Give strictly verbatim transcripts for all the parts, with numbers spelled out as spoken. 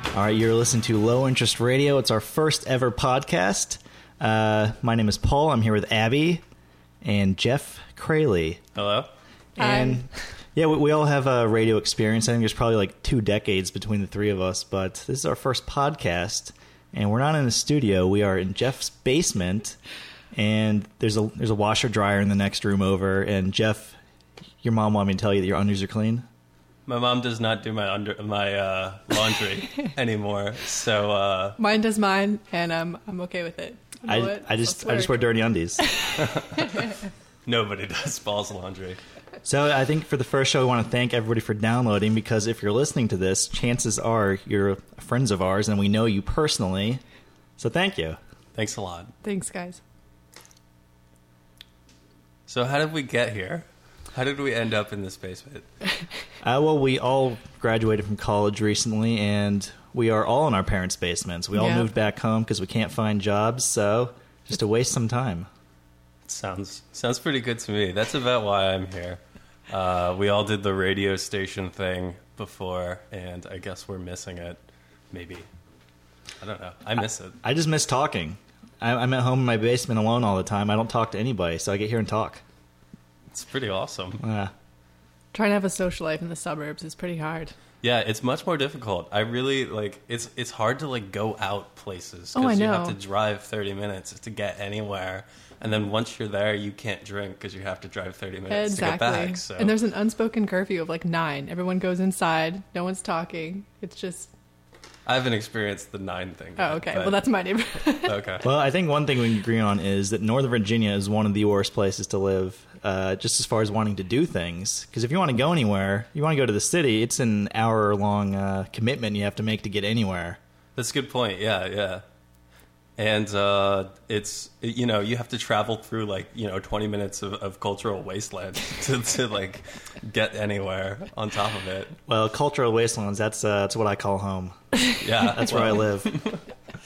All right, you're listening to Low Interest Radio. It's our first ever podcast. Uh, my name is Paul. I'm here with Abby and Jeff Crayley. Hello. And Hi. yeah, we, we all have a radio experience. I think there's probably like two decades between the three of us, but this is our first podcast, and we're not in a studio. We are in Jeff's basement, and there's a there's a washer dryer in the next room over. And Jeff, your mom wanted me to tell you that your undies are clean. My mom does not do my under my uh, laundry anymore, so uh, Mine does mine, and um, I'm okay with it. You know I, what? I just Let's I just wear work. dirty undies. nobody does Paul's laundry. So I think for the first show, we want to thank everybody for downloading, because if you're listening to this, chances are you're friends of ours, and we know you personally. So thank you. Thanks a lot. Thanks, guys. So how did we get here? How did we end up in this basement? Uh, well, we all graduated from college recently, and we are all in our parents' basements. We all Yeah. moved back home because we can't find jobs, so just to waste some time. Sounds sounds pretty good to me. That's about why I'm here. Uh, we all did the radio station thing before, and I guess we're missing it. Maybe. I don't know. I miss it. I just miss talking. I, I'm at home in my basement alone all the time. I don't talk to anybody, so I get here and talk. It's pretty awesome. Uh, Trying to have a social life in the suburbs is pretty hard. Yeah, it's much more difficult. I really like it's it's hard to like go out places Oh, I you know. have to drive thirty minutes to get anywhere. And then once you're there, you can't drink because you have to drive thirty minutes Exactly. to get back. So And there's an unspoken curfew of like nine. Everyone goes inside. No one's talking. It's just, I haven't experienced the nine thing. oh, yet, okay. but- Well, that's my neighborhood. okay. well, I think one thing we can agree on is that Northern Virginia is one of the worst places to live, uh, just as far as wanting to do things. Because if you want to go anywhere, you want to go to the city, it's an hour-long uh, commitment you have to make to get anywhere. That's a good point. Yeah, yeah. And uh, it's you know you have to travel through like you know twenty minutes of, of cultural wasteland to, to like get anywhere on top of it. Well, cultural wastelands, that's, uh, that's what I call home. Yeah, That's where I well, live.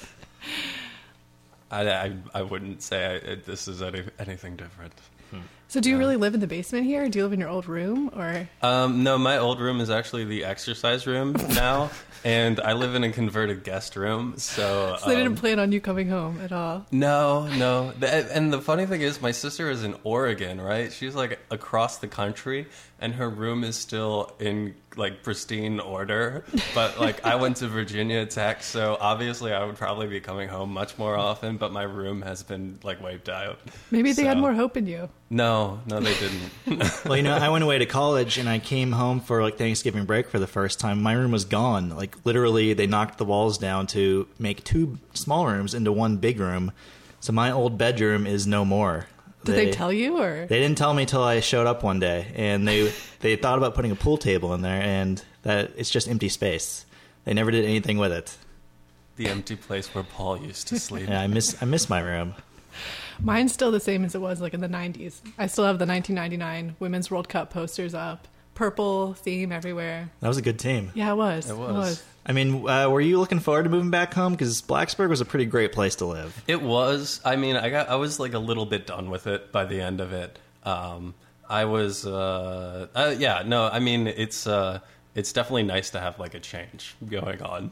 I, I, I wouldn't say I, this is any, anything different. So do you really live in the basement here? Do you live in your old room? Or Um, no, my old room is actually the exercise room now, and I live in a converted guest room. So, so they um, didn't plan on you coming home at all? No, no. The- And the funny thing is, my sister is in Oregon, right? She's like across the country, and her room is still in like pristine order. But like I went to Virginia Tech, so obviously I would probably be coming home much more often. But my room has been like wiped out. Maybe they had So- more hope in you. No, no, they didn't. Well, you know, I went away to college, and I came home for like Thanksgiving break for the first time. My room was gone. Like literally, they knocked the walls down to make two small rooms into one big room. So my old bedroom is no more. Did they, tell you, or They didn't tell me till I showed up one day, and they they thought about putting a pool table in there, and that it's just empty space. They never did anything with it. The empty place where Paul used to sleep. Yeah, I miss I miss my room. mine's still the same as it was like in the nineties. I still have the nineteen ninety-nine Women's World Cup posters up. Purple theme everywhere. That was a good team. Yeah, it was. It was. I mean, uh, were you looking forward to moving back home? Because Blacksburg was a pretty great place to live. It was. I mean, I got. I was like a little bit done with it by the end of it. Um, I was. Uh, uh, yeah. No. I mean, it's. Uh, it's definitely nice to have like a change going on.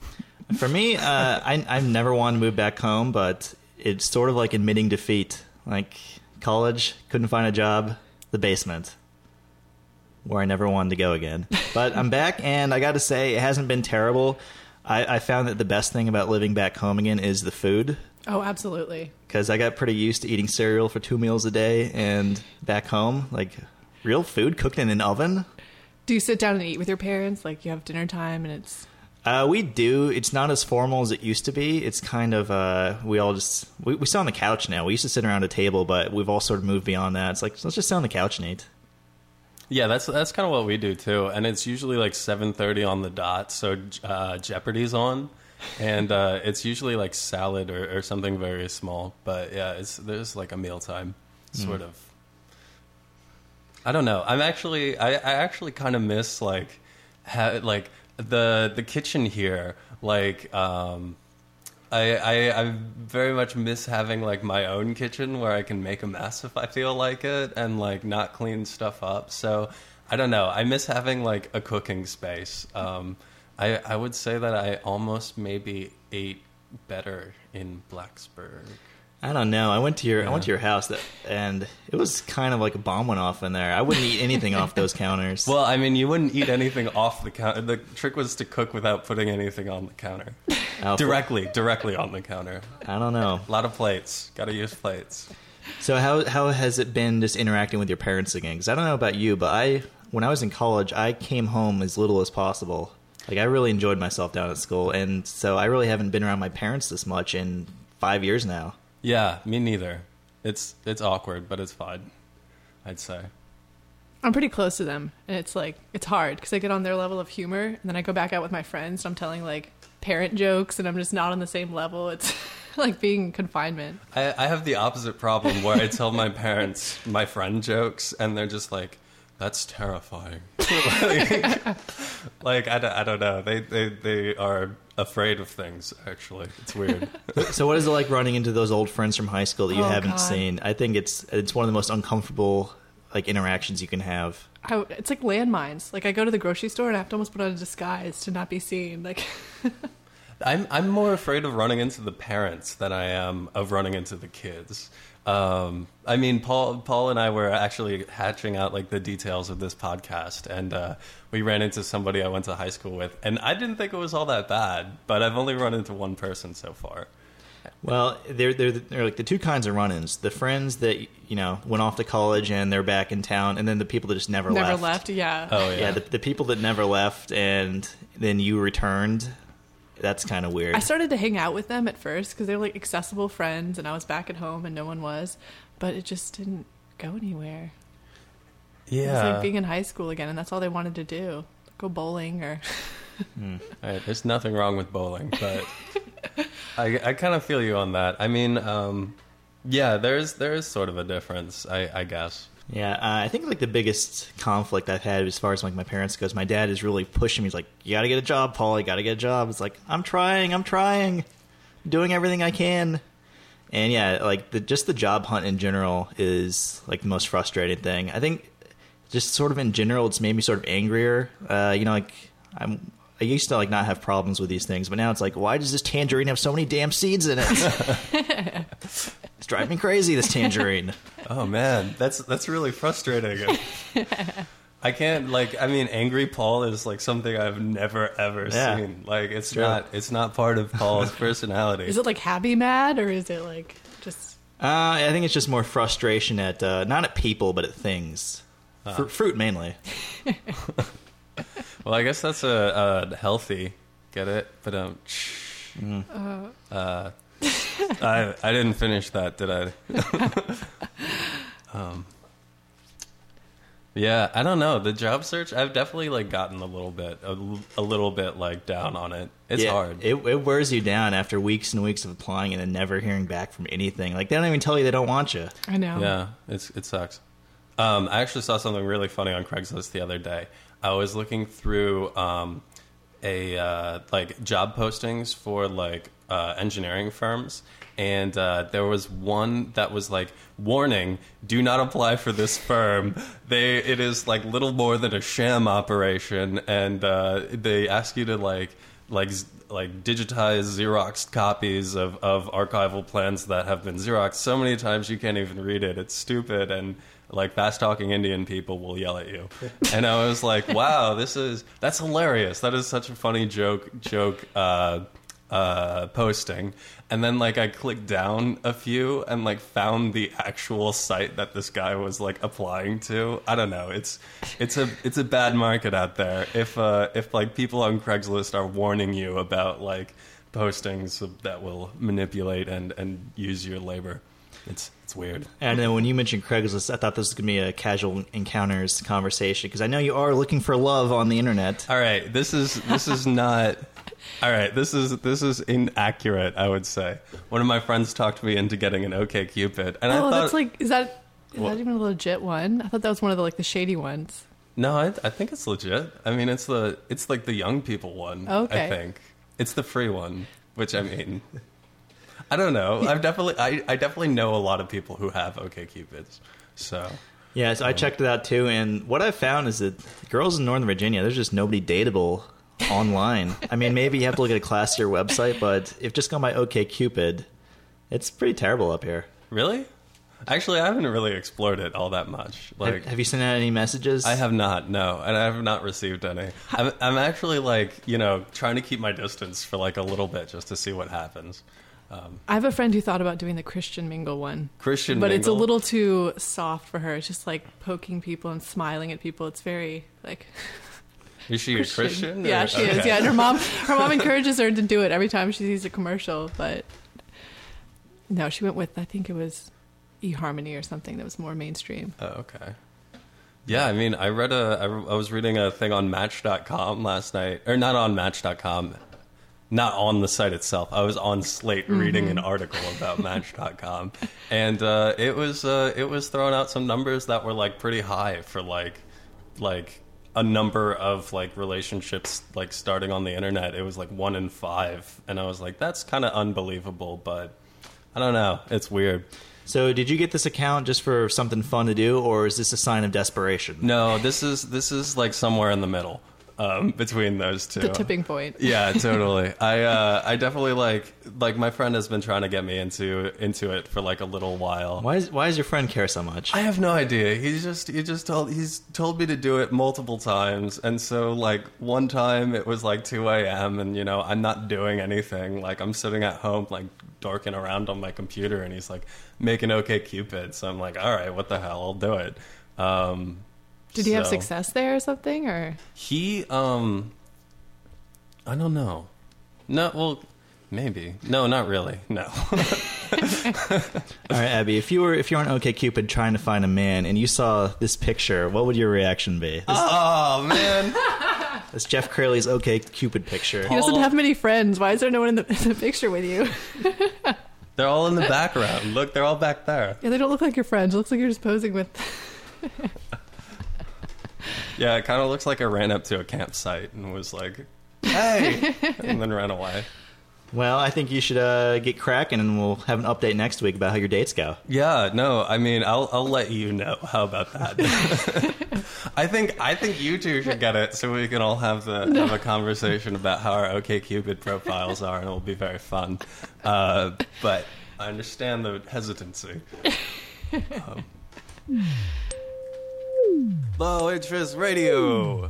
For me, uh, I, I've never wanted to move back home, but it's sort of like admitting defeat. Like college, couldn't find a job, the basement, where I never wanted to go again. But I'm back, and I got to say, it hasn't been terrible. I, I found that the best thing about living back home again is the food, Oh, absolutely. because I got pretty used to eating cereal for two meals a day, and back home, like real food cooked in an oven. Do you sit down and eat with your parents? Like you have dinner time and it's... Uh, we do. It's not as formal as it used to be. It's kind of, uh, we all just, we, we sit on the couch now. We used to sit around a table, but we've all sort of moved beyond that. It's like, let's just sit on the couch and eat. Yeah, that's that's kind of what we do too, and it's usually like seven thirty on the dot. So uh, Jeopardy's on, and uh, it's usually like salad or, or something very small. But yeah, it's there's like a mealtime sort Mm. of. I don't know. I'm actually I, I actually kind of miss like ha, like the the kitchen here. Like um, I, I I very much miss having like my own kitchen where I can make a mess if I feel like it and like not clean stuff up. So I don't know. I miss having like a cooking space. Um, I, I would say that I almost maybe ate better in Blacksburg. I don't know. I went to your Yeah. I went to your house that, and it was kind of like a bomb went off in there. I wouldn't eat anything off those counters. Well, I mean, you wouldn't eat anything off the counter. The trick was to cook without putting anything on the counter. Oh, Directly, directly on the counter. I don't know. A lot of plates. Got to use plates. So how how has it been just interacting with your parents again? Because I don't know about you, but I when I was in college, I came home as little as possible. Like I really enjoyed myself down at school, and so I really haven't been around my parents this much in five years now. Yeah, me neither. It's it's awkward, but it's fine, I'd say. I'm pretty close to them, and it's like it's hard because I get on their level of humor, and then I go back out with my friends, and I'm telling like parent jokes, and I'm just not on the same level. It's like being in confinement. I, I have the opposite problem where I tell my parents my friend jokes, and they're just like, "That's terrifying." like, like I, don't- I don't know. They, they they are afraid of things. Actually, it's weird. So what is it like running into those old friends from high school that you Oh, haven't God. seen? I think it's it's one of the most uncomfortable like interactions you can have. I, it's like landmines. Like I go to the grocery store and I have to almost put on a disguise to not be seen. Like I'm I'm more afraid of running into the parents than I am of running into the kids. Um, I mean, Paul Paul and I were actually hatching out like the details of this podcast, and uh, we ran into somebody I went to high school with, and I didn't think it was all that bad, but I've only run into one person so far. Well, they're, they're they're like the two kinds of run-ins: the friends that you know went off to college and they're back in town, and then the people that just never, never left. left. Yeah. Oh yeah, Yeah, the, the people that never left and then you returned. That's kind of weird. I started to hang out with them at first because they were like accessible friends, and I was back at home and no one was, but it just didn't go anywhere. It was yeah. like being in high school again, and that's all they wanted to do: go bowling or. All right, there's nothing wrong with bowling, but I, I kind of feel you on that. I mean, um, yeah, there's there is sort of a difference, I, I guess. Yeah, uh, I think like the biggest conflict I've had as far as like my parents goes, my dad is really pushing me. He's like, "You got to get a job, Paul. You got to get a job." It's like, I'm trying, I'm trying, doing everything I can. And yeah, like the just the job hunt in general is like the most frustrating thing. I think just sort of in general, it's made me sort of angrier. Uh, you know, like I'm. I used to like not have problems with these things, but now it's like, why does this tangerine have so many damn seeds in it? It's driving me crazy, this tangerine. Oh man, that's that's really frustrating. I can't like. I mean, angry Paul is like something I've never ever Yeah. seen. Like it's True. not it's not part of Paul's personality. Is it like happy mad or is it like just? Uh, I think it's just more frustration at uh, not at people, but at things. Fr- fruit mainly. Well, I guess that's a, a healthy. Get it? But um, uh, I I didn't finish that, did I? um, yeah, I don't know. The job search, I've definitely like gotten a little bit, a, a little bit like down on it. It's Yeah, hard. It, it wears you down after weeks and weeks of applying and then never hearing back from anything. Like they don't even tell you they don't want you. I know. Yeah, it's it sucks. Um, I actually saw something really funny on Craigslist the other day. I was looking through um, a uh, like job postings for like uh, engineering firms, and uh, there was one that was like, "Warning: do not apply for this firm. They it is like little more than a sham operation, and uh, they ask you to like like." z- like digitize Xerox copies of, of archival plans that have been Xeroxed so many times you can't even read it. It's stupid, and like fast talking Indian people will yell at you. And I was like, wow, this is that's hilarious. That is such a funny joke joke uh, uh, posting. And then like I clicked down a few and like found the actual site that this guy was like applying to. I don't know. It's it's a it's a bad market out there. If uh, if like people on Craigslist are warning you about like postings that will manipulate and, and use your labor, it's it's weird. And then when you mentioned Craigslist, I thought this was going to be a casual encounters conversation because I know you are looking for love on the internet. All right, this is this is not. All right, this is this is inaccurate. I would say one of my friends talked me into getting an OkCupid, and I Oh, thought, that's like is that is What? that even a legit one? I thought that was one of the like the shady ones. no, I, I think it's legit. I mean, it's the it's like the young people one. Okay. I think it's the free one, which I mean, I don't know. I've definitely I, I definitely know a lot of people who have OkCupids. So Yeah, so I checked it out too, and what I found is that girls in Northern Virginia, there's just nobody dateable online. I mean, maybe you have to look at a classier website, but if just going by OkCupid, it's pretty terrible up here. Really? Actually, I haven't really explored it all that much. Like, have, have you sent out any messages? I have not, no, and I have not received any. I'm, I'm actually like, you know, trying to keep my distance for like a little bit just to see what happens. Um, I have a friend who thought about doing the Christian Mingle one. Christian but Mingle? it's a little too soft for her. It's just like poking people and smiling at people. It's very like. Is she Christian. a Christian? Yeah, or? she Okay. is. Yeah, and her mom, her mom encourages her to do it every time she sees a commercial. But no, she went with I think it was eHarmony or something that was more mainstream. Oh, okay. Yeah, I mean, I read a, I, I was reading a thing on Match dot com last night, or not on Match dot com, not on the site itself. I was on Slate mm-hmm. reading an article about Match dot com, and uh, it was uh, it was throwing out some numbers that were like pretty high for like like a number of like relationships like starting on the internet. It was like one in five, and I was like, that's kind of unbelievable, but I don't know, it's weird. So did you get this account just for something fun to do, or is this a sign of desperation? No, this is this is like somewhere in the middle um, between those two. The tipping point. Yeah, totally. I uh, I definitely like like my friend has been trying to get me into into it for like a little while. Why is why does your friend care so much? I have no idea. He's just he just told he's told me to do it multiple times, and so like one time it was like two a.m. and you know I'm not doing anything. Like I'm sitting at home like dorking around on my computer, and he's like making OkCupid. So I'm like, all right, what the hell? I'll do it. Um, Did he have so- success there or something? Or He, um, I don't know. No, well, maybe. No, not really. No. All right, Abby, if you were if you're on OkCupid trying to find a man and you saw this picture, what would your reaction be? This, Oh, man. this Jeff Crayley's OkCupid picture. he doesn't have many friends. Why is there no one in the, in the picture with you? They're all in the background. Look, they're all back there. Yeah, they don't look like your friends. It looks like you're just posing with. Yeah, it kind of looks like I ran up to a campsite and was like, hey, and then ran away. Well, I think you should uh, get cracking, and we'll have an update next week about how your dates go. Yeah, no, I mean, I'll I'll let you know. How about that? I think I think you two should get it so we can all have the have a conversation about how our OkCupid profiles are, and it'll be very fun. Uh, but I understand the hesitancy. Um, Low Interest Radio.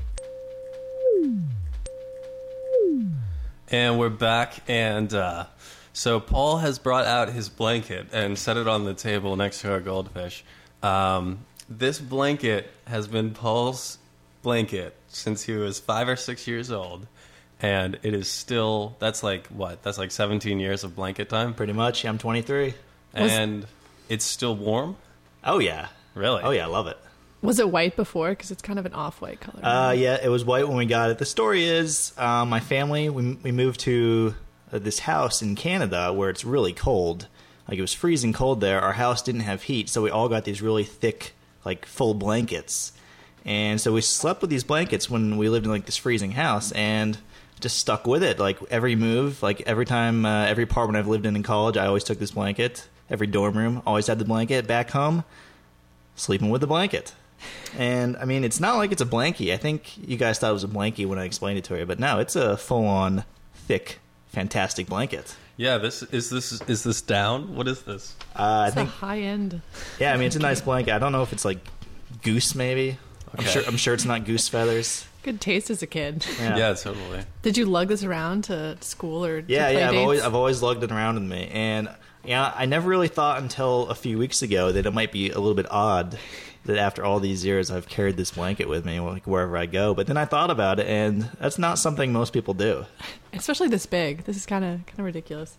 And we're back, and uh, so Paul has brought out his blanket and set it on the table next to our goldfish. Um, this blanket has been Paul's blanket since he was five or six years old, and it is still, that's like, what, that's like seventeen years of blanket time? Pretty much. I'm twenty-three. And it's still warm? Oh, yeah. Really? Oh, yeah, I love it. Was it white before? Because it's kind of an off-white color. Uh, yeah, it was white when we got it. The story is, um, my family, we, we moved to uh, this house in Canada where it's really cold. Like, it was freezing cold there. Our house didn't have heat, so we all got these really thick, like, full blankets. And so we slept with these blankets when we lived in, like, this freezing house, and just stuck with it. Like, every move, like, every time, uh, every apartment I've lived in in college, I always took this blanket. Every dorm room, always had the blanket. Back home, sleeping with the blanket. And, I mean, it's not like it's a blankie. I think you guys thought it was a blankie when I explained it to you, but no, it's a full-on, thick, fantastic blanket. Yeah, this is this is this down? What is this? Uh, I it's think, a high-end. yeah, I mean, it's a nice blanket. I don't know if it's, like, goose, maybe. I'm Okay. sure I'm sure it's not goose feathers. Good taste as a kid. Yeah, Yeah, totally. Did you lug this around to school or to yeah, play yeah. I've dates? always, I've always lugged it around with me. And, yeah, I never really thought until a few weeks ago that it might be a little bit odd that after all these years I've carried this blanket with me like wherever I go. But then I thought about it, and that's not something most people do. Especially this big. This is kind of kind of ridiculous.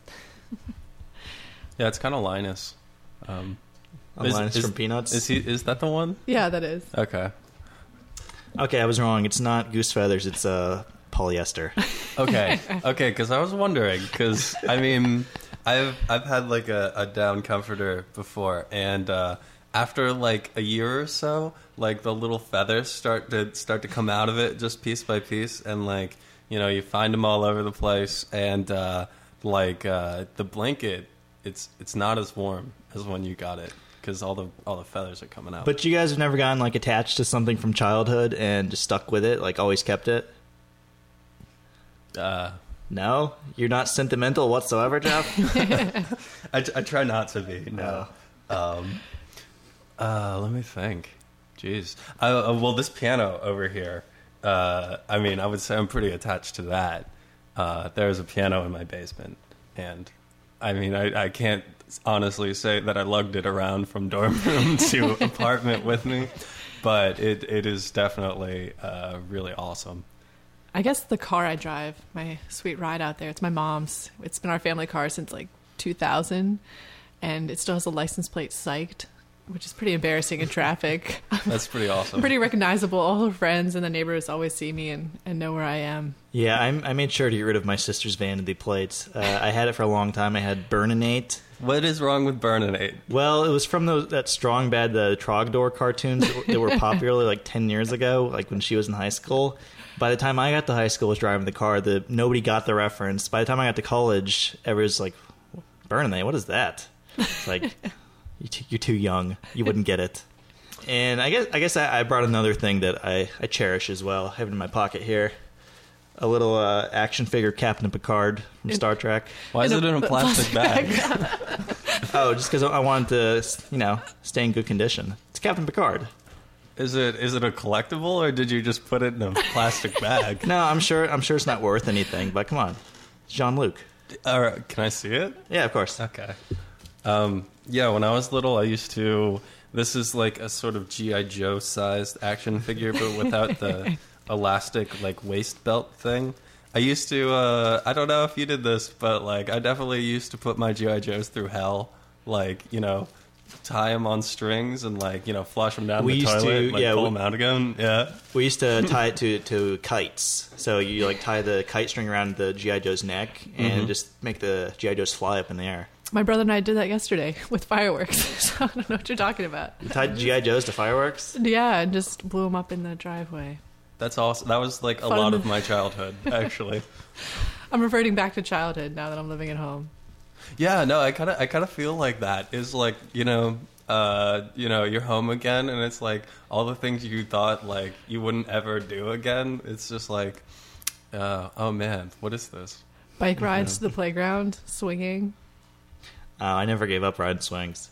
Yeah, it's kind of Linus. Um, Linus from Peanuts. Is he? Is that the one? Yeah, that is. Okay. Okay, I was wrong. It's not goose feathers. It's uh, polyester. Okay. Okay. Because I was wondering. Because I mean, I've I've had like a, a down comforter before, and uh, after like a year or so, like the little feathers start to start to come out of it just piece by piece, and like you know you find them all over the place, and uh, like uh, the blanket, it's it's not as warm as when you got it. Because all the all the feathers are coming out. But you guys have never gotten like attached to something from childhood and just stuck with it, like always kept it? Uh, No? You're not sentimental whatsoever, Jeff? I, I try not to be. No. Um, uh, let me think. Jeez. Uh, uh, well, this piano over here. Uh, I mean, I would say I'm pretty attached to that. Uh, there's a piano in my basement, and I mean, I, I can't honestly say that I lugged it around from dorm room to apartment with me, but it it is definitely uh, really awesome. I guess the car I drive, my sweet ride out there, it's my mom's. It's been our family car since like two thousand, and it still has a license plate psyched, which is pretty embarrassing in traffic. That's pretty awesome. Pretty recognizable. All her friends and the neighbors always see me and, and know where I am. Yeah, I'm, I made sure to get rid of my sister's vanity plates. Uh, I had it for a long time. I had Burninate. What is wrong with Burninate? Well, it was from those, that Strong Bad, the Trogdor cartoons that were, that were popular like ten years ago, like when she was in high school. By the time I got to high school, was driving the car, the nobody got the reference. By the time I got to college, everyone's like, Burninate, what is that? It's like, you're too, you're too young. You wouldn't get it. And I guess I guess I, I brought another thing that I, I cherish as well. I have it in my pocket here. A little uh, action figure Captain Picard from Star Trek. Why is it in a plastic bag? Oh, just because I wanted to, you know, stay in good condition. It's Captain Picard. Is it is it a collectible, or did you just put it in a plastic bag? No, I'm sure I'm sure it's not worth anything, but come on. It's Jean-Luc. All right, can I see it? Yeah, of course. Okay. Um, yeah, when I was little, I used to... This is like a sort of G I. Joe-sized action figure, but without the elastic, like, waist belt thing. I used to... Uh, I don't know if you did this, but, like, I definitely used to put my G I. Joes through hell. Like, you know... tie them on strings and, like, you know, flush them down we the used toilet, to, like yeah, pull we, them out again. Yeah, we used to tie it to to kites. So you like tie the kite string around the G I. Joe's neck and Mm-hmm. just make the G I. Joes fly up in the air. My brother and I did that yesterday with fireworks, so I don't know what you're talking about. You tied G I. Joes to fireworks? Yeah, and just blew them up in the driveway. that's awesome. That was like a Fun. lot of my childhood, actually. I'm reverting back to childhood now that I'm living at home. Yeah, no, I kind of, I kind of feel like that is like, you know, uh, you know, you're home again, and it's like all the things you thought like you wouldn't ever do again. It's just like, uh, oh man, what is this? Bike rides to the playground, swinging. Uh, I never gave up riding swings.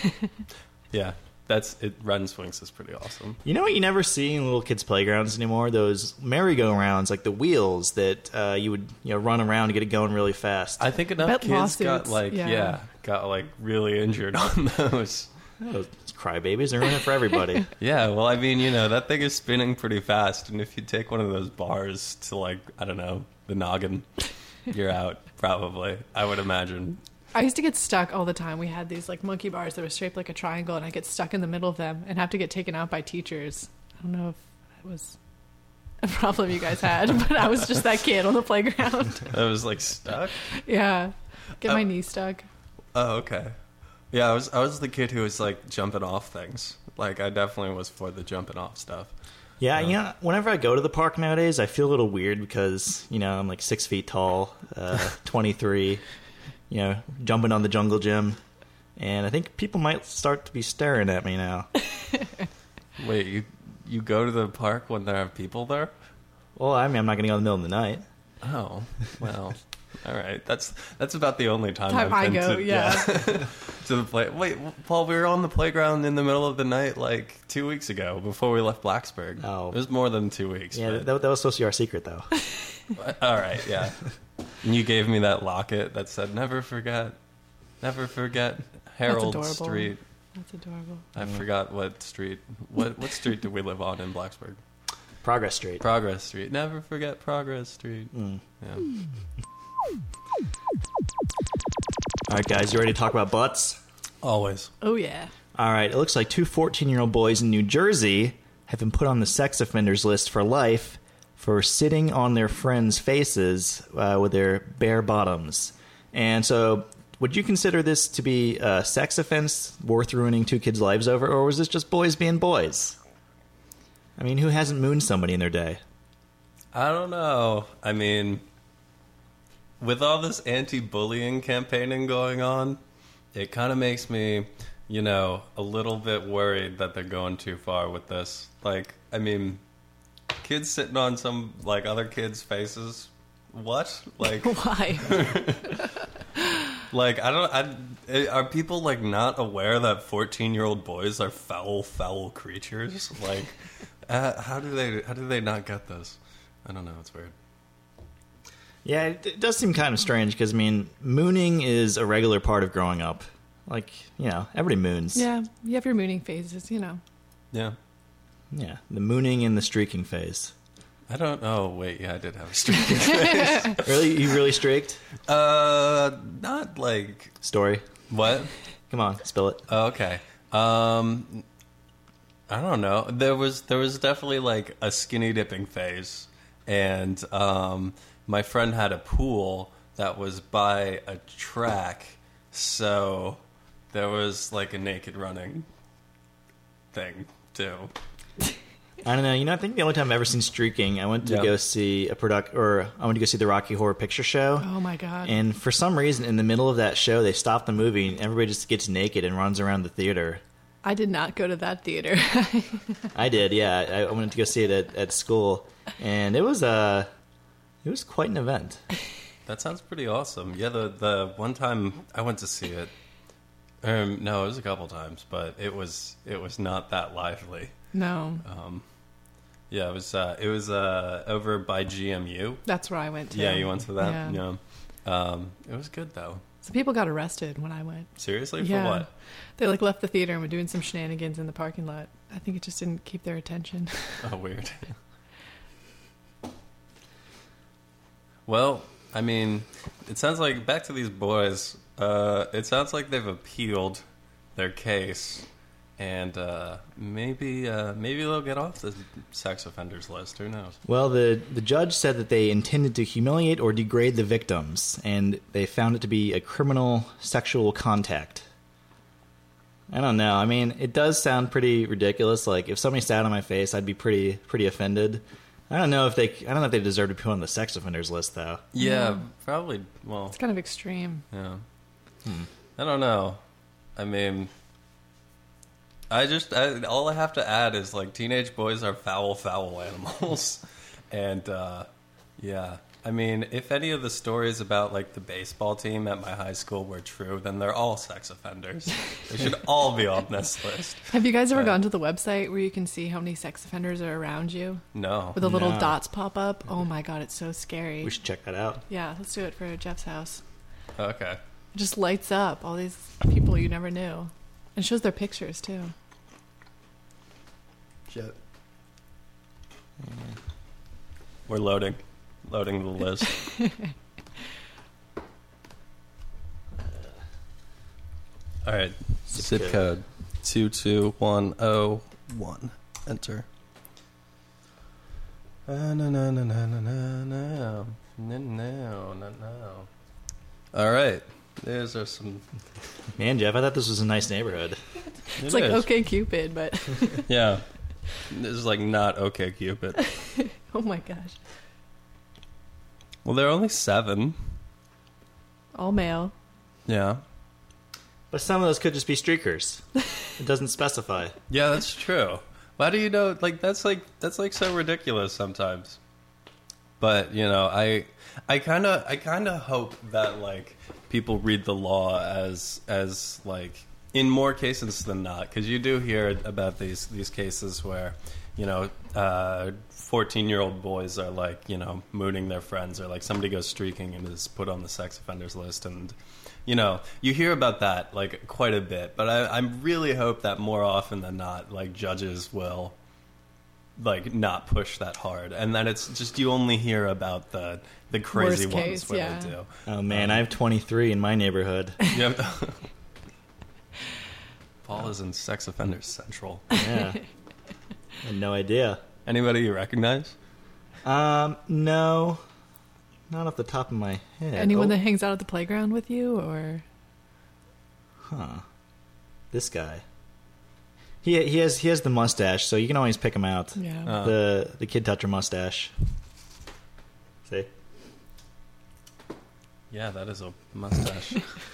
Yeah, that's it. Run swings is pretty awesome. You know what you never see in little kids' playgrounds anymore? Those merry-go-rounds, like the wheels that uh, you would you know run around to get it going really fast. I think enough Bet kids got lawsuits, like, yeah. yeah. got like really injured on those. Those crybabies are ruining it for everybody. Yeah, well, I mean, you know, that thing is spinning pretty fast, and if you take one of those bars to, like, I don't know, the noggin, you're out, probably, I would imagine. I used to get stuck all the time. We had these like monkey bars that were shaped like a triangle, and I get stuck in the middle of them and have to get taken out by teachers. I don't know if that was a problem you guys had, but I was just that kid on the playground. I was, like, stuck? Yeah, get my Oh. knee stuck. Oh, okay. Yeah, I was I was the kid who was, like, jumping off things. Like, I definitely was for the jumping off stuff. Yeah, you know, whenever I go to the park nowadays, I feel a little weird because, you know, I'm like six feet tall, uh, twenty-three, you know, jumping on the jungle gym. And I think people might start to be staring at me now. Wait, you you go to the park when there are people there? Well, I mean, I'm not going to go in the middle of the night. Oh, well, all right. That's that's about the only time, Time I've I been go, to, yeah. to the play. Wait, Paul, we were on the playground in the middle of the night like two weeks ago before we left Blacksburg. Oh. It was more than two weeks. Yeah, but- that, that was supposed to be our secret, though. all right, yeah. And you gave me that locket that said, "Never forget, never forget Harold adorable. Street." That's adorable. I forgot what street. What what street do we live on in Blacksburg? Progress Street. Progress Street. Never forget Progress Street. Mm. Yeah. All right, guys, you ready to talk about butts? Always. Oh yeah. All right, it looks like two fourteen-year-old boys in New Jersey have been put on the sex offenders list for life for sitting on their friends' faces uh, with their bare bottoms. And so, would you consider this to be a sex offense worth ruining two kids' lives over, or was this just boys being boys? I mean, who hasn't mooned somebody in their day? I don't know. I mean, with all this anti-bullying campaigning going on, it kind of makes me, you know, a little bit worried that they're going too far with this. Like, I mean, kids sitting on some, like, other kids' faces, What? Like, Why? like I don't. I, are people like not aware that fourteen-year-old boys are foul, foul creatures? Like, uh, how do they? How do they not get this? I don't know. It's weird. Yeah, it, it does seem kind of strange because I mean, mooning is a regular part of growing up. Like, you know, everybody moons. Yeah, you have your mooning phases, you know. Yeah. Yeah, the mooning and the streaking phase. I don't. Oh wait, yeah, I did have a streaking phase. Really, you really streaked? Uh, not like Story. what? Come on, spill it. Oh, okay. Um, I don't know. There was there was definitely like a skinny dipping phase, and um, my friend had a pool that was by a track, so there was like a naked running thing too. I don't know. You know, I think the only time I've ever seen streaking, I went to Yeah. go see a product, or I went to go see the Rocky Horror Picture Show. Oh my god. And for some reason, in the middle of that show, they stop the movie and everybody just gets naked and runs around the theater. I did not go to that theater. I did, yeah. I went to go see it at, at school, and it was uh, it was quite an event. That sounds pretty awesome. Yeah, the the one time I went to see it, um, no, it was a couple times, but it was it was not that lively. No. Um, yeah, it was uh, it was uh, over by G M U. That's where I went to. Yeah, you went to that. Yeah. Yeah, um, it was good though. Some people got arrested when I went. Seriously, Yeah. for what? They like left the theater and were doing some shenanigans in the parking lot. I think it just didn't keep their attention. Oh, weird. Well, I mean, it sounds like back to these boys. Uh, it sounds like they've appealed their case, and uh, maybe uh, maybe they'll get off the sex offenders list. Who knows? Well, the the judge said that they intended to humiliate or degrade the victims, and they found it to be a criminal sexual contact. I don't know. I mean, it does sound pretty ridiculous. Like, if somebody sat on my face, I'd be pretty pretty offended. I don't know if they I don't know if they deserve to be put on the sex offenders list, though. Yeah, Yeah. probably. Well, It's kind of extreme. yeah. Hmm. I don't know. I mean, I just I, all I have to add is like teenage boys are foul, foul animals, and uh, yeah. I mean, if any of the stories about like the baseball team at my high school were true, then they're all sex offenders. They should all be on this list. Have you guys ever Uh, gone to the website where you can see how many sex offenders are around you? No. Where the little No. dots pop up? Oh my god, it's so scary. We should check that out. Yeah, let's do it for Jeff's house. Okay. It just lights up all these people you never knew. And shows their pictures too. Shit. We're loading. Loading the list. All right. Zip Zip code two two one zero one. Enter. Uh, no, no, no, no, no, no, no. No, no, no, no. All right. These are some. Man, Jeff, I thought this was a nice neighborhood. It's It like is. OK Cupid, but Yeah. This is like not okay, Cupid. oh my gosh. Well, there are only seven. All male. Yeah. But some of those could just be streakers. It doesn't specify. Yeah, that's true. Why do you know? Like that's like that's like so ridiculous sometimes. But you know, I I kind of I kind of hope that like people read the law as as like in more cases than not, because you do hear about these these cases where you know uh, fourteen-year-old boys are like you know mooning their friends, or like somebody goes streaking and is put on the sex offenders list, and you know, you hear about that like quite a bit, but I, I really hope that more often than not, like judges will like not push that hard, and that it's just you only hear about the the crazy Worst ones case, where yeah. they do. Oh man, Um, I have twenty-three in my neighborhood. Yep. Paul is in Sex Offenders Central. Yeah, I had no idea. Anybody you recognize? Um, no, not off the top of my head. Anyone Oh, that hangs out at the playground with you, or Huh. This guy. He he has he has the mustache, so you can always pick him out. yeah. Uh, The the kid toucher mustache. See? Yeah, that is a mustache.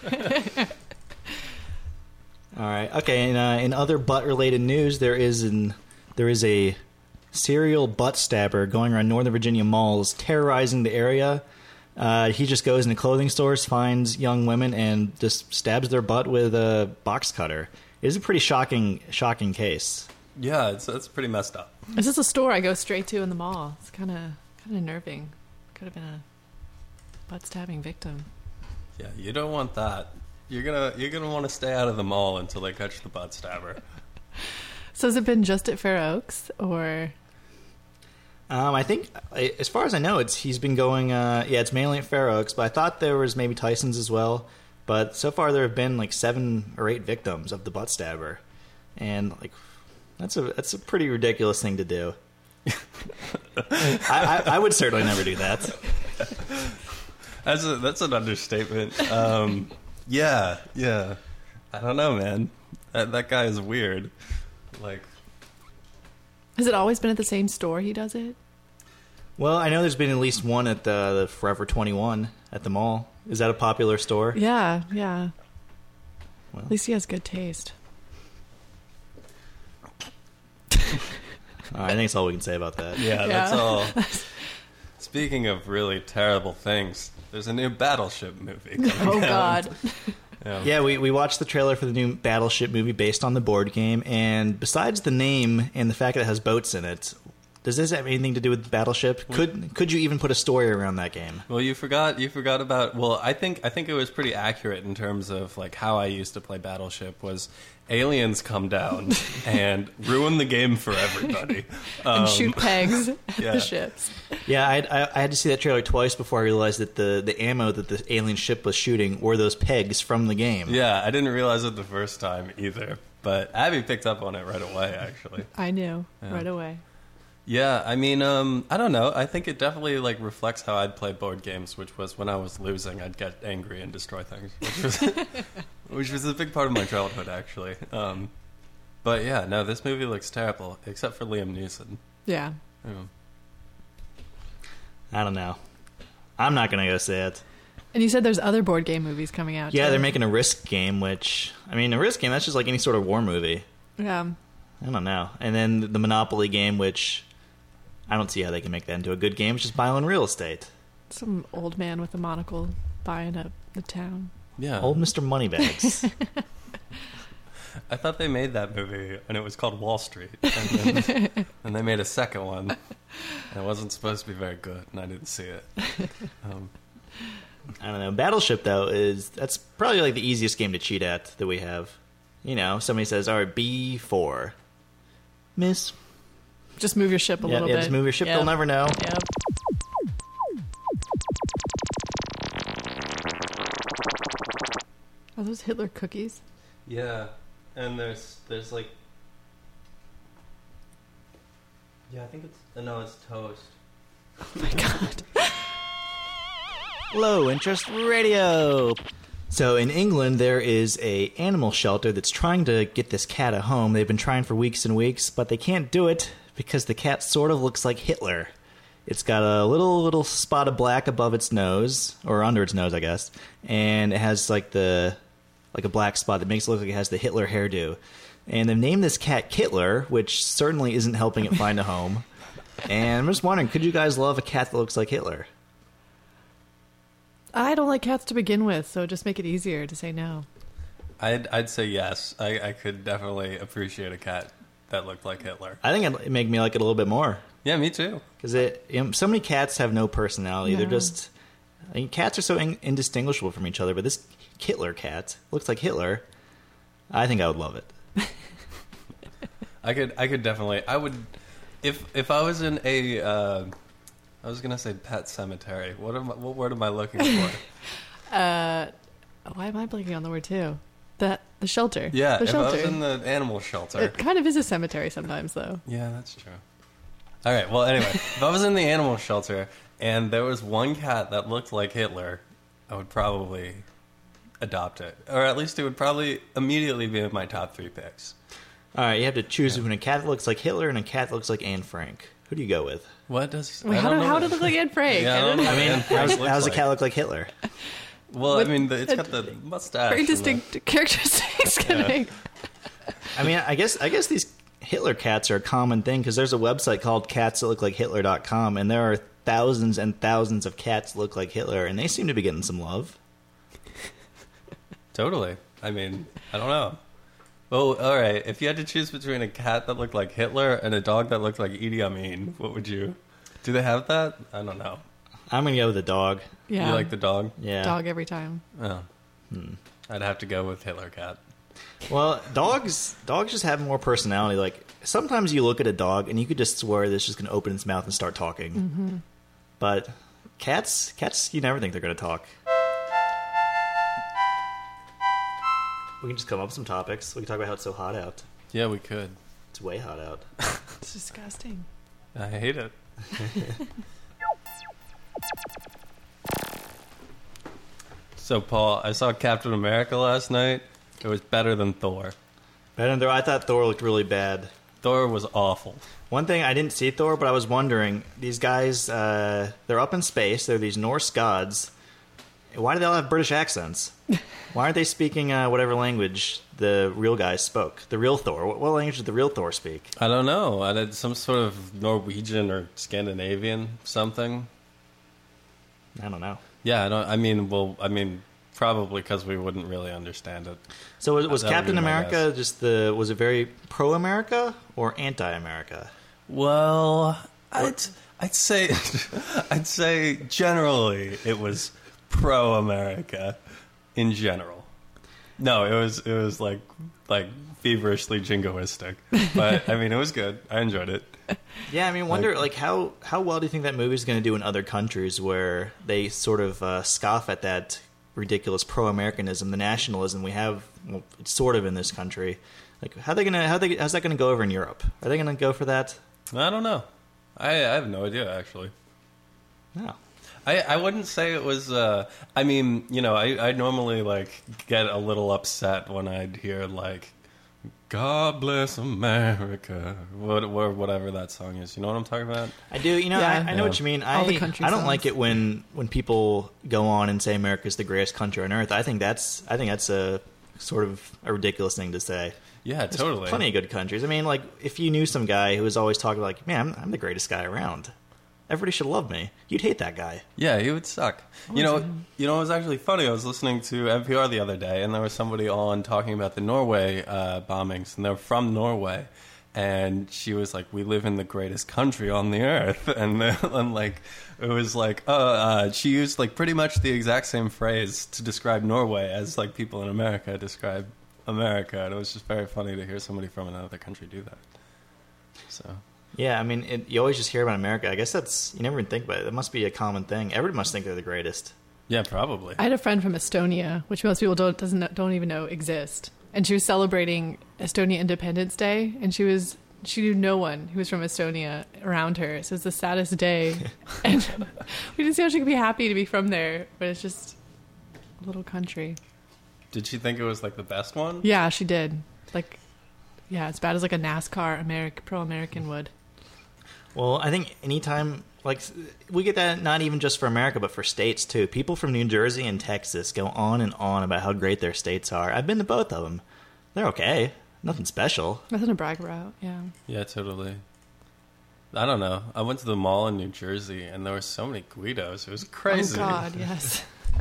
All right. Okay. In uh, in other butt related news, there is an there is a serial butt stabber going around Northern Virginia malls, terrorizing the area. Uh, he just goes into clothing stores, finds young women, and just stabs their butt with a box cutter. It is a pretty shocking, shocking case. Yeah, it's it's pretty messed up. Is this a store I go straight to in the mall? It's kind of kind of nerving. Could have been a butt stabbing victim. Yeah, you don't want that. You're gonna you're gonna want to stay out of the mall until they catch the butt stabber. So has it been just at Fair Oaks, or? Um, I think, as far as I know, it's he's been going. Uh, yeah, it's mainly at Fair Oaks, but I thought there was maybe Tyson's as well. But so far, there have been like seven or eight victims of the butt stabber, and like that's a that's a pretty ridiculous thing to do. I, I, I would certainly never do that. That's a, that's an understatement. Um, yeah, yeah. I don't know, man. That, that guy is weird. Like, Has it always been at the same store he does it? Well, I know there's been at least one at the, the Forever twenty-one at the mall. Is that a popular store? Yeah, yeah. Well. At least he has good taste. Uh, I think that's all we can say about that. yeah, Yeah. that's all. Speaking of really terrible things, there's a new Battleship movie coming Oh, out. God. Yeah. Yeah, we, we watched the trailer for the new Battleship movie based on the board game, and besides the name and the fact that it has boats in it, does this have anything to do with Battleship? Could could you even put a story around that game? Well, you forgot. You forgot about. Well, I think I think it was pretty accurate in terms of like how I used to play Battleship. Was aliens come down and ruin the game for everybody um, And shoot pegs at yeah. the ships. Yeah, I, I, I had to see that trailer twice before I realized that the, the ammo that the alien ship was shooting were those pegs from the game. Yeah, I didn't realize it the first time either, but Abby picked up on it right away. Actually, I knew Yeah. right away. yeah. I mean, um, I don't know. I think it definitely like reflects how I'd play board games, which was when I was losing, I'd get angry and destroy things, which was which was a big part of my childhood, actually. Um, but yeah, no, this movie looks terrible, except for Liam Neeson. Yeah. Yeah. I don't know. I'm not going to go see it. And you said there's other board game movies coming out. Yeah, too. they're making a Risk game, which, I mean, a Risk game, that's just like any sort of war movie. Yeah. I don't know. And then the Monopoly game, which I don't see how they can make that into a good game. It's just buying real estate. Some old man with a monocle buying up the town. Yeah. Old Mister Moneybags. I thought they made that movie, and it was called Wall Street. And, then, and they made a second one, and it wasn't supposed to be very good, and I didn't see it. Um, I don't know. Battleship, though, is that's probably like the easiest game to cheat at that we have. You know, somebody says, all right, B four. Miss. Just move your ship a Yeah, little yeah bit. just move your ship. Yep. They'll never know. Yep. Are those Hitler cookies? yeah, and there's there's like, yeah, I think it's no, it's toast. Oh my God. Low interest radio. So in England, there is a animal shelter that's trying to get this cat a home. They've been trying for weeks and weeks, but they can't do it because the cat sort of looks like Hitler. It's got a little little spot of black above its nose, or under its nose, I guess, and it has like the like a black spot that makes it look like it has the Hitler hairdo. And they've named this cat Kitler, which certainly isn't helping it find a home. And I'm just wondering, could you guys love a cat that looks like Hitler? I don't like cats to begin with, so just make it easier to say no. I'd I'd say yes. I, I could definitely appreciate a cat that looked like Hitler. I think it'd make me like it a little bit more. Yeah, me too. Because it, you know, so many cats have no personality. They're No. just, I mean, cats are so in, indistinguishable from each other. But this Hitler cat looks like Hitler. I think I would love it. I could I could definitely I would if if I was in a uh, I was gonna say pet cemetery. What am I, what word am I looking for? Uh, why am I blanking on the word too? The the shelter. Yeah, the if shelter. I was in the animal shelter. It kind of is a cemetery sometimes, though. Yeah, that's true. All right. Well, anyway, if I was in the animal shelter and there was one cat that looked like Hitler, I would probably adopt it, or at least it would probably immediately be in my top three picks. All right, you have to choose between a cat that looks like Hitler and a cat that looks like Anne Frank. Who do you go with? What does? Wait, I how, don't do, know how what- did it look like Anne Frank? Yeah, I I don't don't know. I mean, Anne Frank how's, looks how's a like. cat look like Hitler? Well, With- I mean, the, it's uh, got the mustache. Very and the- distinct characteristics. Can make. I mean, I guess I guess these Hitler cats are a common thing because there's a website called cats that look like Hitler dot com, and there are thousands and thousands of cats look like Hitler, and they seem to be getting some love. Totally. I mean, I don't know. Well, all right. If you had to choose between a cat that looked like Hitler and a dog that looked like Idi Amin, what would you... Do they have that? I don't know. I'm going to go with the dog. Yeah. You like the dog? Yeah. Dog every time. Oh. Hmm. I'd have to go with Hitler cat. Well, dogs dogs just have more personality. Like, sometimes you look at a dog and you could just swear that it's just going to open its mouth and start talking. Mm-hmm. But cats, cats, you never think they're going to talk. We can just come up with some topics. We can talk about how it's so hot out. Yeah, we could. It's way hot out. It's disgusting. I hate it. So, Paul, I saw Captain America last night. It was better than Thor. Better than I thought Thor looked really bad. Thor was awful. One thing, I didn't see Thor, but I was wondering, these guys, uh, they're up in space. They're these Norse gods. Why do they all have British accents? Why aren't they speaking uh, whatever language the real guys spoke? The real Thor. What, what language did the real Thor speak? I don't know. I did some sort of Norwegian or Scandinavian something. I don't know. Yeah, I don't. I mean, well, I mean, probably because we wouldn't really understand it. So was, was That would Captain be my America guess. just the, was it very pro-America or anti-America? Well, I'd I'd say I'd say generally it was pro-America in general. No, it was it was like like feverishly jingoistic, but I mean it was good. I enjoyed it. Yeah, I mean, wonder Like- like how how well do you think that movie's going to do in other countries where they sort of uh, scoff at that ridiculous pro-Americanism, the nationalism we have, well, it's sort of in this country. Like, how they gonna how they how's that going to go over in Europe? Are they going to go for that? I don't know. I, I have no idea actually. No. I, I wouldn't say it was. Uh, I mean, you know, I I normally like get a little upset when I'd hear like, "God bless America," what, or whatever that song is. You know what I'm talking about? I do. You know, Yeah. I, I know Yeah. what you mean. All I the country I don't songs. like it when when people go on and say America's the greatest country on earth. I think that's I think that's a sort of a ridiculous thing to say. Yeah, There's totally. plenty of good countries. I mean, like, if you knew some guy who was always talking like, man, I'm, I'm the greatest guy around. Everybody should love me. You'd hate that guy. Yeah, he would suck. You know, you know, it was actually funny. I was listening to N P R the other day, and there was somebody on talking about the Norway uh, bombings, and they're from Norway. And she was like, "We live in the greatest country on the earth," and then and like it was like, uh, uh, she used like pretty much the exact same phrase to describe Norway as like people in America describe America, and it was just very funny to hear somebody from another country do that. So. Yeah, I mean, it, you always just hear about America. I guess that's, you never even think about it. That must be a common thing. Everybody must think they're the greatest. Yeah, probably. I had a friend from Estonia, which most people don't doesn't know- don't even know exist, and she was celebrating Estonia Independence Day, and she was she knew no one who was from Estonia around her. So it's the saddest day, and we didn't see how she could be happy to be from there, but it's just a little country. Did she think it was like the best one? Yeah, she did. Like, yeah, as bad as like a NASCAR American pro American would. Well, I think anytime, like, we get that not even just for America, but for states, too. People from New Jersey and Texas go on and on about how great their states are. I've been to both of them. They're okay. Nothing special. Nothing to brag about. Yeah. Yeah, totally. I don't know. I went to the mall in New Jersey, and there were so many Guidos. It was crazy. Oh God, yes.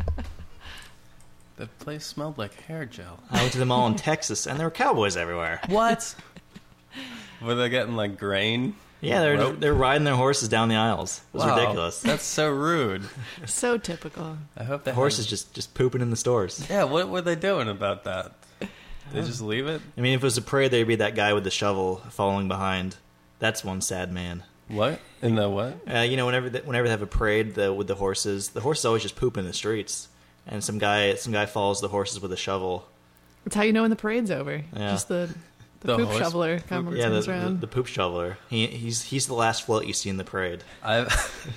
The place smelled like hair gel. I went to the mall in Texas, and there were cowboys everywhere. What? Were they getting like grain? Yeah, they're Rope? they're riding their horses down the aisles. It was Wow, ridiculous. That's so rude. So typical. I hope they The horses just, just pooping in the stores. Yeah, what were they doing about that? They just leave it? I mean, if it was a parade, there'd be that guy with the shovel following behind. That's one sad man. What? In the what? Uh, you know, whenever they, whenever they have a parade the, with the horses, the horses always just poop in the streets, and some guy some guy follows the horses with a shovel. That's how you know when the parade's over. Yeah. Just the the, The poop horse shoveler pooper. comes Yeah, the, the, around. the poop shoveler. He he's he's the last float you see in the parade. I,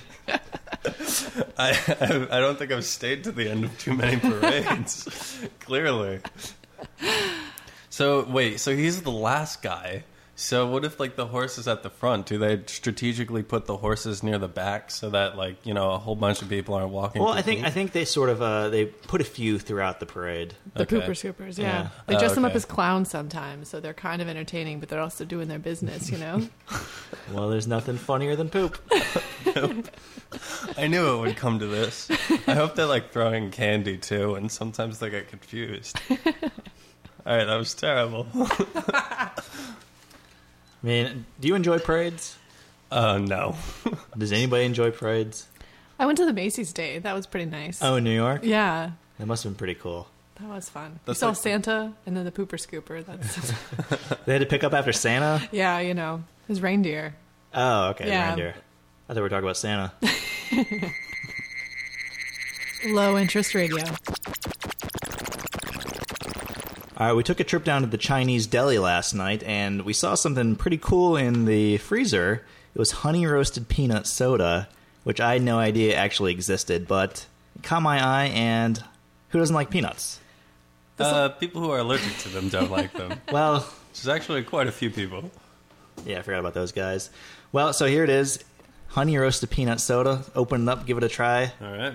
I I don't think I've stayed to the end of too many parades. Clearly. So wait, so he's the last guy. So what if like the horse is at the front? Do they strategically put the horses near the back so that like you know a whole bunch of people aren't walking? Well, through I think the- I think they sort of uh, they put a few throughout the parade. The Okay. pooper scoopers, yeah. Yeah. They Oh, dress them up okay. as clowns sometimes, so they're kind of entertaining, but they're also doing their business, you know? Well, there's nothing funnier than poop. I knew it would come to this. I hope they're like throwing candy too, and sometimes they get confused. All right, that was terrible. I mean, do you enjoy parades? Oh no. Does anybody enjoy parades? I went to the Macy's Day. That was pretty nice. Oh, in New York? Yeah, That must have been pretty cool. that was fun. We That's saw like- Santa and then the pooper scooper. That's They had to pick up after Santa? yeah, you know, his reindeer. Oh, okay, Yeah. reindeer. I thought we were talking about Santa. Low interest radio. All right, we took a trip down to the Chinese deli last night, and we saw something pretty cool in the freezer. It was honey roasted peanut soda, which I had no idea actually existed, but it caught my eye, and who doesn't like peanuts? Uh, people who are allergic to them don't like them. Well, There's actually quite a few people. yeah, I forgot about those guys. Well, so here it is. Honey roasted peanut soda. Open it up, give it a try. All right.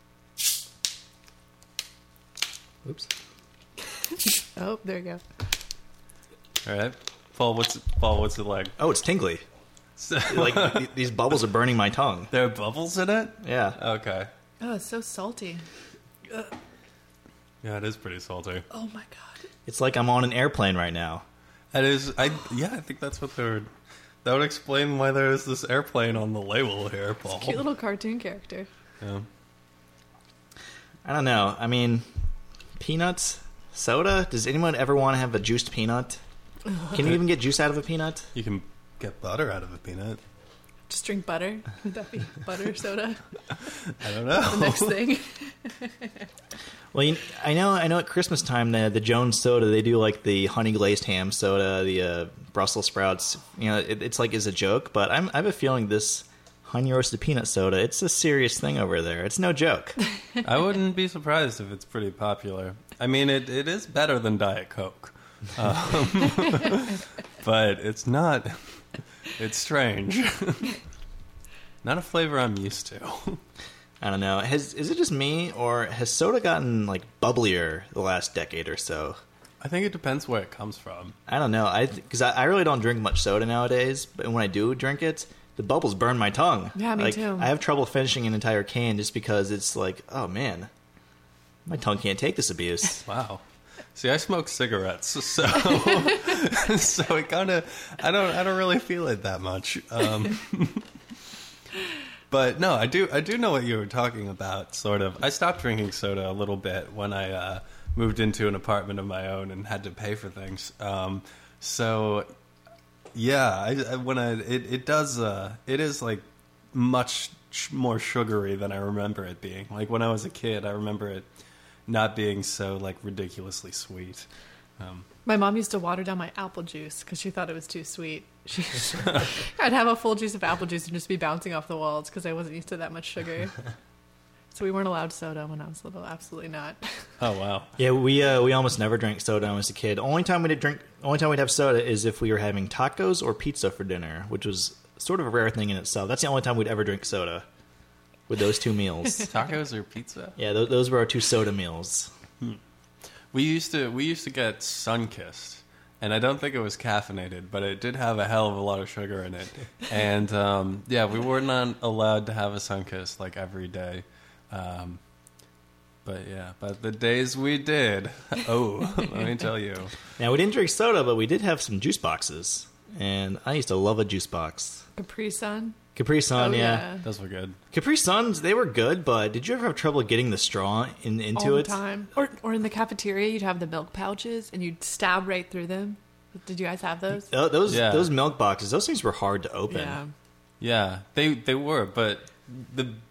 Oops. Oh, there you go. All right. Paul, what's Paul? What's it like? Oh, it's tingly. Like, th- these bubbles are burning my tongue. There are bubbles in it. Yeah. Okay. Oh, it's so salty. Yeah, it is pretty salty. Oh my god. It's like I'm on an airplane right now. It is. I yeah. I think that's what they're. That would explain why there is this airplane on the label here, Paul. Cute little cartoon character. Yeah. I don't know. I mean, peanuts, soda? Does anyone ever want to have a juiced peanut? Can you even get juice out of a peanut? You can get butter out of a peanut. Just drink butter. Would that be butter soda? I don't The know. next thing. Well, you, I know. I know. At Christmas time, the the Jones soda, they do like the honey glazed ham soda, the uh, Brussels sprouts. You know, it, it's like as a joke, but I'm, I have a feeling this honey roasted peanut soda, it's a serious thing over there. It's no joke. I wouldn't be surprised if it's pretty popular. I mean, it, it is better than Diet Coke. Um, but it's not... It's strange. Not a flavor I'm used to. I don't know. Has is it just me, or has soda gotten like bubblier the last decade or so? I think it depends where it comes from. I don't know. I because I, I really don't drink much soda nowadays, but when I do drink it, the bubbles burn my tongue. Yeah, me like, too. I have trouble finishing an entire can just because it's like, oh man, my tongue can't take this abuse. Wow. See, I smoke cigarettes, so so it kind of I don't I don't really feel it that much. Um, but no, I do I do know what you were talking about. Sort of. I stopped drinking soda a little bit when I uh, moved into an apartment of my own and had to pay for things. Um, so yeah, I, I, when I it it does uh, it is like much sh- more sugary than I remember it being. Like when I was a kid, I remember it not being so like ridiculously sweet. Um, My mom used to water down my apple juice because she thought it was too sweet. She, I'd have a full juice of apple juice and just be bouncing off the walls because I wasn't used to that much sugar. So we weren't allowed soda when I was little. Absolutely not. oh wow! Yeah, we uh, we almost never drank soda when I was a kid. Only time we did drink, only time we'd have soda is if we were having tacos or pizza for dinner, which was sort of a rare thing in itself. That's the only time we'd ever drink soda. With those two meals. Tacos or pizza? Yeah, th- those were our two soda meals. We used to we used to get Sunkissed, and I don't think it was caffeinated, but it did have a hell of a lot of sugar in it. And um, yeah, we were not allowed to have a Sunkissed like every day. Um, but yeah, but the days we did, oh, let me tell you. Now, we didn't drink soda, but we did have some juice boxes. And I used to love a juice box. Capri Sun. Capri Sun, Oh, yeah. yeah. Those were good. Capri Suns, they were good, but did you ever have trouble getting the straw in, into All it? the time. Or, or in the cafeteria, you'd have the milk pouches and you'd stab right through them. Did you guys have those? Oh, those Yeah. those milk boxes, those things were hard to open. Yeah. Yeah, they they were, but the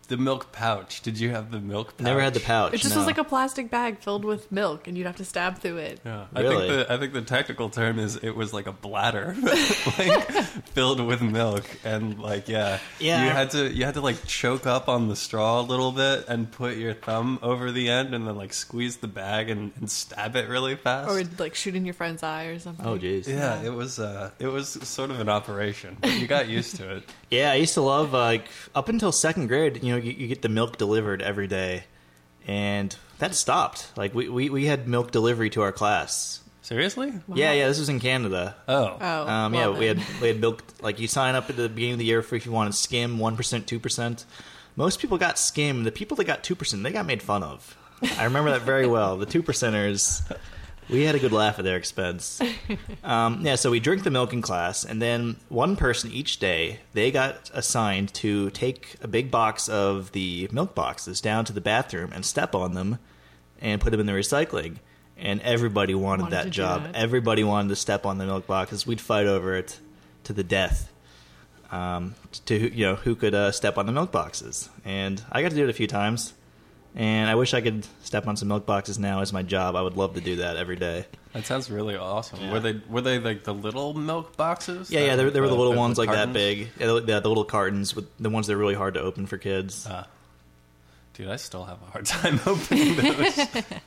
the milk pouch. Did you have the milk pouch? Never had the pouch. It just no. was like a plastic bag filled with milk, and you'd have to stab through it. Yeah, Really? I think the I think the technical term is it was like a bladder, like filled with milk, and like yeah, Yeah. you had to you had to like choke up on the straw a little bit and put your thumb over the end, and then like squeeze the bag and, and stab it really fast. Or like shoot in your friend's eye or something. Oh, jeez. yeah, it was uh, it was sort of an operation, but you got used to it. Yeah, I used to love, uh, like, up until second grade, you know, you, you get the milk delivered every day. And that stopped. Like, we, we, we had milk delivery to our class. Seriously? Wow. Yeah, yeah, this was in Canada. Oh, Oh, Um, well yeah, we then. had we had milk, like, you sign up at the beginning of the year for if you wanted skim, one percent, two percent. Most people got skim. The people that got two percent, they got made fun of. I remember that very well. The two percenters, we had a good laugh at their expense. Um, yeah, so we drink the milk in class, and then one person each day, they got assigned to take a big box of the milk boxes down to the bathroom and step on them and put them in the recycling. And everybody wanted, Wanted that to do job. that. Everybody wanted to step on the milk boxes. We'd fight over it to the death. Um, to you know who could uh, step on the milk boxes, and I got to do it a few times. And I wish I could step on some milk boxes now as my job. I would love to do that every day. that sounds really awesome. Yeah. Were they were they like the little milk boxes? Yeah, that- yeah, there, there were the little with- ones with like that cartons? big. Yeah, the, yeah, the little cartons with the ones that are really hard to open for kids. Uh, dude, I still have a hard time opening those.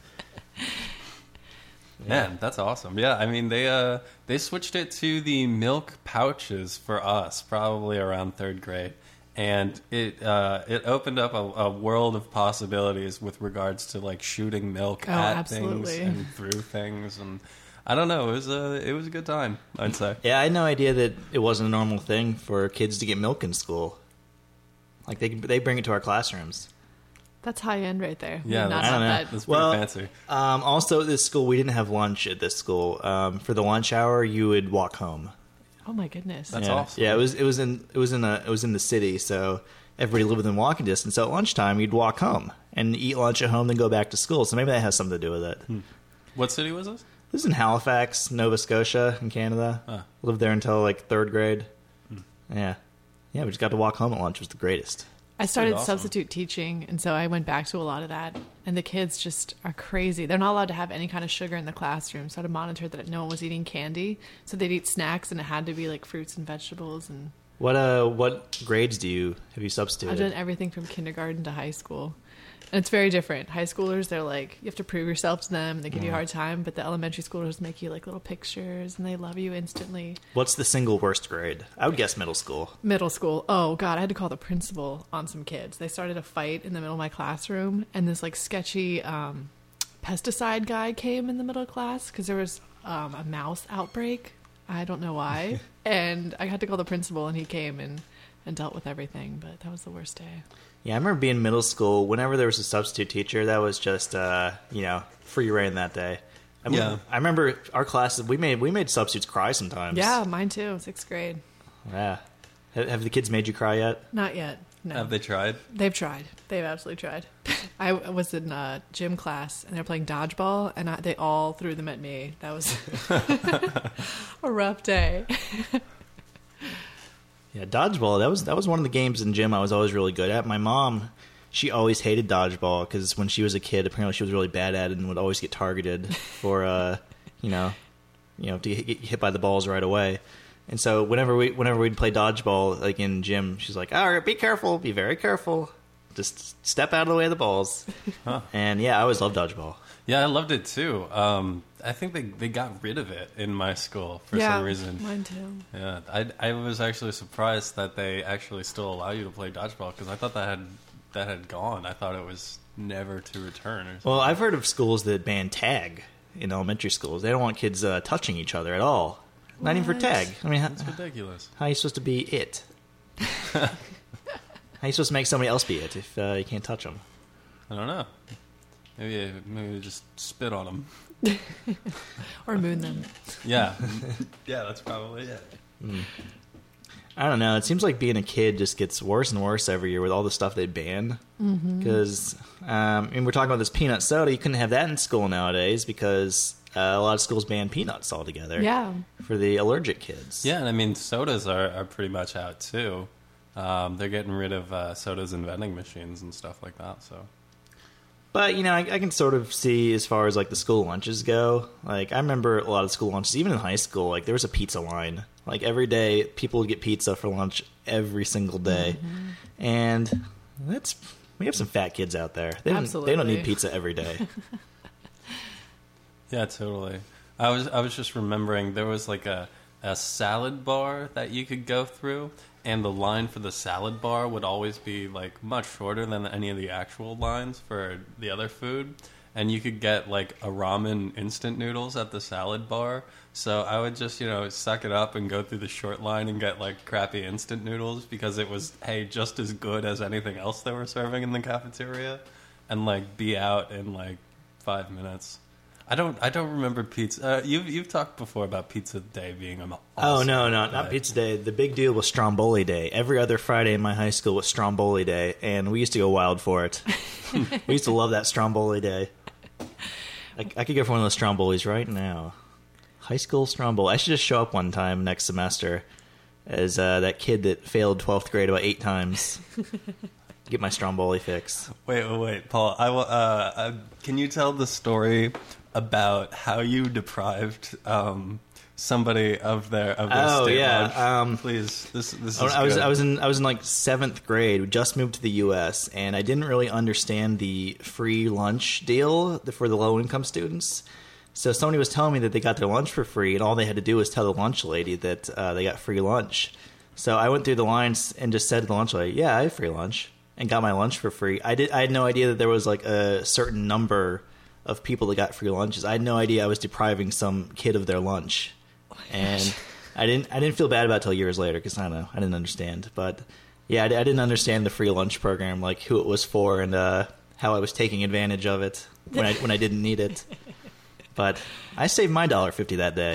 Man, that's awesome. Yeah, I mean they uh they switched it to the milk pouches for us probably around third grade, and it uh, it opened up a, a world of possibilities with regards to like shooting milk Oh, at absolutely. things and through things, and I don't know, it was a it was a good time, I'd say. Yeah, I had no idea that it wasn't a normal thing for kids to get milk in school. Like they they bring it to our classrooms. That's high end right there. Yeah, Did not that's- I don't have know. that. That's pretty Well, fancy. Um, also, at this school, we didn't have lunch at this school. Um, for the lunch hour, you would walk home. Oh my goodness. That's yeah. awesome. Yeah, it was it was in it was in a it was in the city, so everybody lived within walking distance. So at lunchtime, you'd walk home and eat lunch at home, then go back to school. So maybe that has something to do with it. What city was this? This is in Halifax, Nova Scotia, in Canada. Huh. Lived there until like third grade. Yeah, yeah, we just got to walk home at lunch. It was the greatest. I started awesome. substitute teaching, and so I went back to a lot of that. And the kids just are crazy. They're not allowed to have any kind of sugar in the classroom, so I had to monitor that no one was eating candy. So they'd eat snacks, and it had to be like fruits and vegetables. And What uh, what grades do you have you substituted? I've done everything from kindergarten to high school. And it's very different. High schoolers, they're like, you have to prove yourself to them, and they give you a hard time. But the elementary schoolers make you like little pictures, and they love you instantly. What's the single worst grade? I would guess middle school. Middle school. Oh God, I had to call the principal on some kids. They started a fight in the middle of my classroom, and this like sketchy um, pesticide guy came in the middle of class because there was um, a mouse outbreak. I don't know why, and I had to call the principal, and he came and and dealt with everything. But that was the worst day. Yeah, I remember being in middle school. Whenever there was a substitute teacher, that was just uh, you know free reign that day. I Yeah. I remember our classes. We made we made substitutes cry sometimes. Yeah, mine too. Sixth grade. yeah. Have, have the kids made you cry yet? Not yet. No. Have they tried? They've tried. They've absolutely tried. I was in a gym class and they were playing dodgeball, and I, they all threw them at me. That was a rough day. Yeah, dodgeball. That was that was one of the games in gym I was always really good at. My mom, she always hated dodgeball because when she was a kid, apparently she was really bad at it and would always get targeted for, uh, you know, you know, to get hit by the balls right away. And so whenever we whenever we'd play dodgeball, like in gym, she's like, "All right, be careful, be very careful, just step out of the way of the balls." Huh. And yeah, I always loved dodgeball. Yeah, I loved it too. Um, I think they, they got rid of it in my school for yeah, some reason. mine too. Yeah, I, I was actually surprised that they actually still allow you to play dodgeball because I thought that had that had gone. I thought it was never to return. Or something. Well, I've heard of schools that ban tag in elementary schools. They don't want kids uh, touching each other at all. Not even for What? tag. I mean, how, It's ridiculous. how are you supposed to be it? How are you supposed to make somebody else be it if uh, you can't touch them? I don't know. Maybe maybe just spit on them. Or moon them. Yeah, yeah, that's probably it. I don't know. It seems like being a kid just gets worse and worse every year with all the stuff they ban. Because, um, I mean, we're talking about this peanut soda. You couldn't have that in school nowadays because uh, a lot of schools ban peanuts altogether. Yeah. For the allergic kids. Yeah, and I mean sodas are, are pretty much out too. Um, they're getting rid of uh, sodas and vending machines and stuff like that. So, But, you know, I, I can sort of see as far as, like, the school lunches go. Like, I remember a lot of school lunches, even in high school, like, there was a pizza line. Like, every day, people would get pizza for lunch every single day. Mm-hmm. And that's... We have some fat kids out there. They don't, Absolutely. they don't need pizza every day. yeah, totally. I was I was just remembering there was like a, a salad bar that you could go through, and the line for the salad bar would always be like much shorter than any of the actual lines for the other food. And you could get like a ramen instant noodles at the salad bar. So I would just, you know, suck it up and go through the short line and get like crappy instant noodles because it was, hey, just as good as anything else they were serving in the cafeteria, and like be out in like five minutes. I don't I don't remember pizza. Uh, you've you've talked before about Pizza Day being an awesome Oh, no, no, day. not Pizza Day. The big deal was Stromboli Day. Every other Friday in my high school was Stromboli Day, and we used to go wild for it. We used to love that Stromboli Day. I, I could go for one of those Strombolis right now. High school Stromboli. I should just show up one time next semester as uh, that kid that failed twelfth grade about eight times. Get my Stromboli fix. Wait, wait, wait, Paul. I will, uh, uh, can you tell the story about how you deprived um, somebody of their of their Oh, state yeah, lunch? um, Please, this this is I was good. I was in I was in like seventh grade. We just moved to the U S and I didn't really understand the free lunch deal for the low income students. So somebody was telling me that they got their lunch for free, and all they had to do was tell the lunch lady that uh, they got free lunch. So I went through the lines and just said to the lunch lady, "Yeah, I have free lunch," and got my lunch for free. I did. I had no idea that there was like a certain number of people that got free lunches. I had no idea I was depriving some kid of their lunch, and I didn't. I didn't feel bad about it till years later because I don't know. I didn't understand, but yeah, I, I didn't understand the free lunch program, like who it was for and uh, how I was taking advantage of it when I when I didn't need it. But I saved my one dollar fifty that day.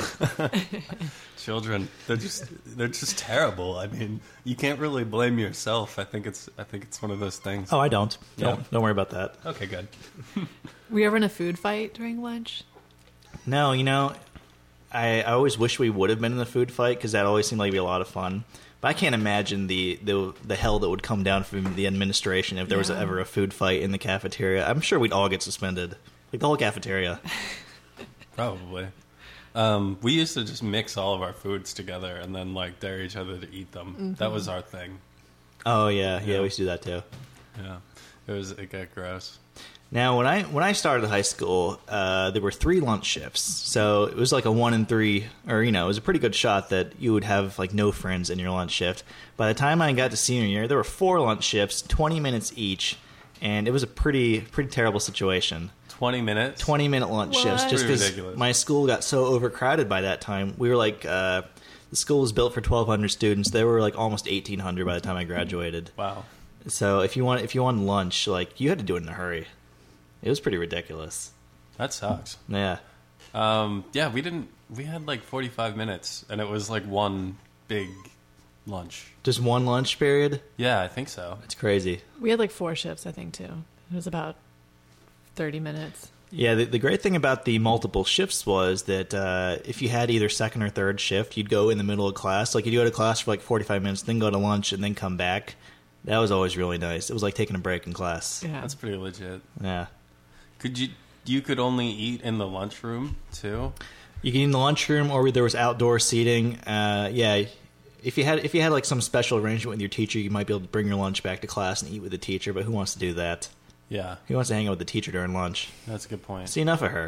Children, they're just they're just terrible. I mean, you can't really blame yourself. I think it's I think it's one of those things. Oh, I don't. Yeah. Don't, don't worry about that. Okay, good. Were you ever in a food fight during lunch? No, you know, I, I always wish we would have been in the food fight because that always seemed like it'd be a lot of fun. But I can't imagine the, the the hell that would come down from the administration if there was Yeah. ever a food fight in the cafeteria. I'm sure we'd all get suspended. Like the whole cafeteria. Probably. Um, we used to just mix all of our foods together and then like dare each other to eat them. Mm-hmm. That was our thing. Oh, yeah. Yeah, Yeah. we used to do that too. Yeah, it was it got gross. Now, when I when I started high school, uh, there were three lunch shifts, so it was like a one in three, or you know, it was a pretty good shot that you would have like no friends in your lunch shift. By the time I got to senior year, there were four lunch shifts, twenty minutes each, and it was a pretty pretty terrible situation. Twenty minutes. twenty minute lunch What? shifts, just Pretty because ridiculous. my school got so overcrowded by that time. We were like, uh, the school was built for twelve hundred students. There were like almost eighteen hundred by the time I graduated. Wow. So if you want if you wanted lunch, like you had to do it in a hurry. It was pretty ridiculous. That sucks. Yeah. Um, yeah, we didn't. We had like forty-five minutes, and it was like one big lunch. Just one lunch period? Yeah, I think so. It's crazy. We had like four shifts, I think, too. It was about thirty minutes. Yeah, the, the great thing about the multiple shifts was that uh, if you had either second or third shift, you'd go in the middle of class. Like, you'd go to class for like forty-five minutes, then go to lunch, and then come back. That was always really nice. It was like taking a break in class. Yeah. That's pretty legit. Yeah. Could you? You could only eat in the lunchroom too. You can eat in the lunchroom, or there was outdoor seating. Uh, yeah, if you had if you had like some special arrangement with your teacher, you might be able to bring your lunch back to class and eat with the teacher. But who wants to do that? Yeah, Who wants to hang out with the teacher during lunch? that's a good point. See enough of her.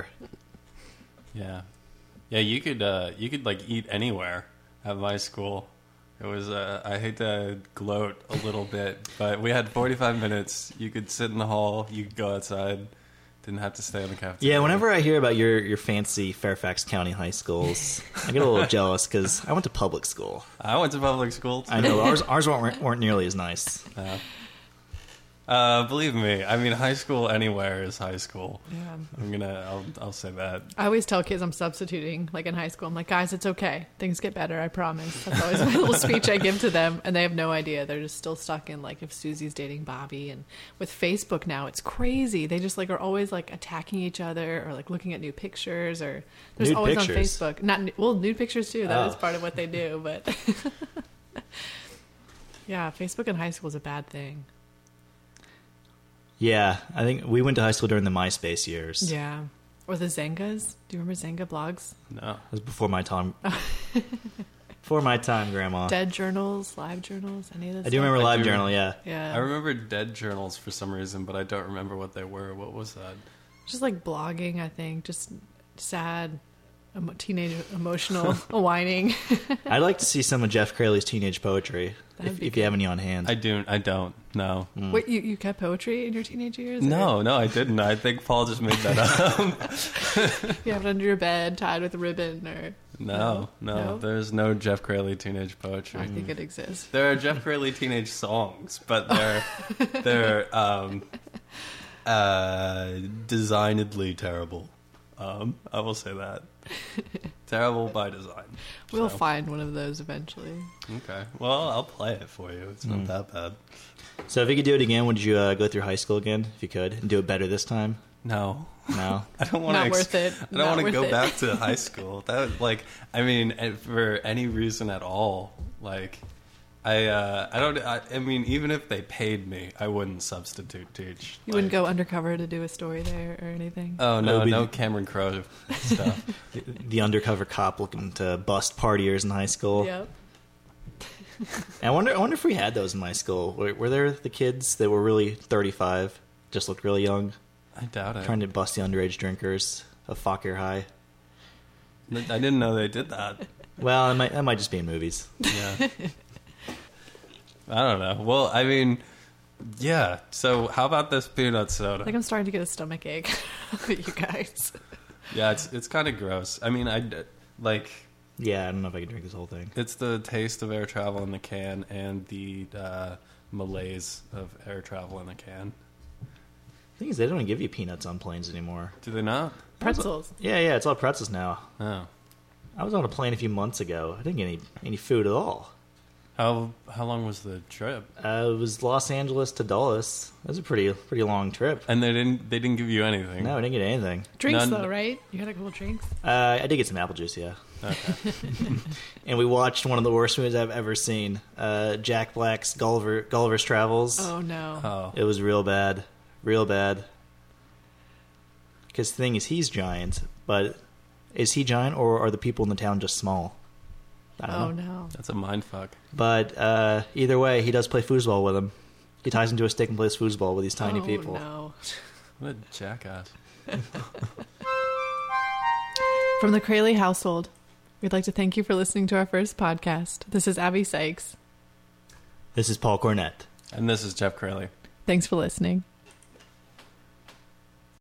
Yeah, yeah. You could. Uh, you could like eat anywhere at my school. It was. Uh, I hate to gloat a little bit, but we had forty-five minutes. You could sit in the hall. You could go outside. Didn't have to stay in the cafeteria. Yeah, whenever I hear about your, your fancy Fairfax County high schools, I get a little jealous because I went to public school. I went to public school too. I know ours ours weren't, weren't nearly as nice. Yeah. Uh, believe me, I mean, high school anywhere is high school. Yeah. I'm gonna. I'll. I'll say that. I always tell kids I'm substituting, like in high school. I'm like, guys, it's okay. Things get better, I promise. That's always my little speech I give to them, and they have no idea. They're just still stuck in like if Susie's dating Bobby, and with Facebook now, it's crazy. They just like are always like attacking each other or like looking at new pictures or there's Nude always pictures? on Facebook. Not well, nude pictures too. That Oh. is part of what they do, but Yeah, Facebook in high school is a bad thing. Yeah, I think we went to high school during the MySpace years. Yeah. Or the Zengas. Do you remember Zenga blogs? No. It was before my time. Before my time, Grandma. Dead journals, live journals, any of this I do remember I Live do- Journal, yeah. Yeah. I remember dead journals for some reason, but I don't remember what they were. What was that? Just like blogging, I think. Just sad, emo- teenage emotional whining. I'd like to see some of Jeff Crayley's teenage poetry, That'd if, be if you good. have any on hand. I do. I don't. No. Mm. Wait, you, you kept poetry in your teenage years? or No, no, I didn't. I think Paul just made that up. You have it under your bed, tied with a ribbon, or No, no, No? there's no Jeff Crayley teenage poetry. I think it exists. There are Jeff Crayley teenage songs, but they're they're um, uh, designedly terrible. Um, I will say that. Terrible by design. We'll So, find one of those eventually. Okay. Well, I'll play it for you. It's not Mm. that bad. So if you could do it again, would you uh, go through high school again, if you could, and do it better this time? No. No? I don't want Not to. worth it. I don't Not want to worth go it. back to high school. That would, like, I mean, and for any reason at all. Like, I, uh, I don't. I, I mean, even if they paid me, I wouldn't substitute teach. You Like- wouldn't go undercover to do a story there or anything. Oh That no, would be no the- Cameron Crowe stuff. The, the undercover cop looking to bust partiers in high school. Yep. And I wonder, I wonder if we had those in my school. Were, were there the kids that were really thirty-five, just looked really young, I doubt it. trying to bust the underage drinkers of Fauquier High? I didn't know they did that. Well, that might, that might just be in movies. Yeah. I don't know. Well, I mean, yeah. So how about this peanut soda? I think I'm starting to get a stomach ache with you guys. Yeah, it's it's kind of gross. I mean, I like Yeah, I don't know if I can drink this whole thing. it's the taste of air travel in the can and the uh, malaise of air travel in the can. The thing is, they don't give you peanuts on planes anymore. Do they not? Pretzels. Yeah, yeah, it's all pretzels now. Oh. I was on a plane a few months ago. I didn't get any, any food at all. How how long was the trip? Uh, it was Los Angeles to Dulles. It was a pretty pretty long trip. And they didn't they didn't give you anything. No, I didn't get anything. Drinks, None- though, right? You had a couple drinks? Uh, I did get some apple juice, yeah. Okay. And we watched one of the worst movies I've ever seen. Uh, Jack Black's Gulliver, Gulliver's Travels. Oh, no. Oh. It was real bad, real bad. Because the thing is, he's giant, but is he giant or are the people in the town just small? I don't Oh, know. no. That's a mind fuck. But uh, either way, he does play foosball with him. He ties him to a stick and plays foosball with these tiny oh, people. no. What a jackass. From the Crayley household, we'd like to thank you for listening to our first podcast. This is Abby Sykes. This is Paul Cornett. And this is Jeff Crayley. Thanks for listening.